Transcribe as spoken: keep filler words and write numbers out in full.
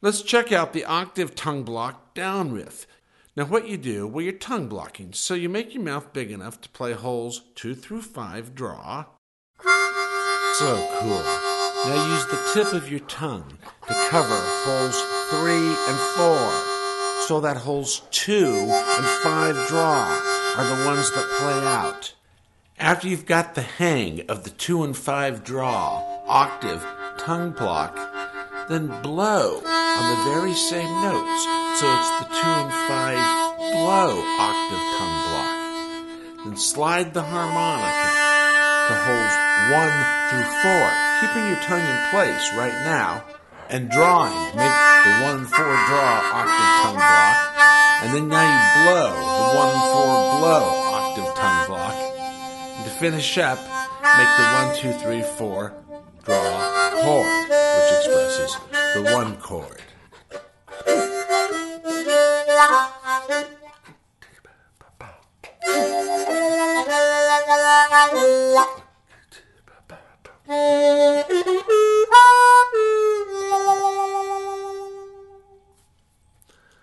Let's check out the octave tongue block down riff. Now what you do, well, you're tongue blocking, so you make your mouth big enough to play holes two through five draw. So cool. Now use the tip of your tongue to cover holes three and four, so that holes two and five draw are the ones that play out. After you've got the hang of the two and five draw octave tongue block, then blow on the very same notes, so it's the two and five blow octave tongue block. Then slide the harmonica to holes one through four, keeping your tongue in place right now, and drawing to make the one and four draw octave tongue block, and then now you blow the one and four blow octave tongue block, and to finish up, make the one, two, three, four draw chord, which expresses the one chord.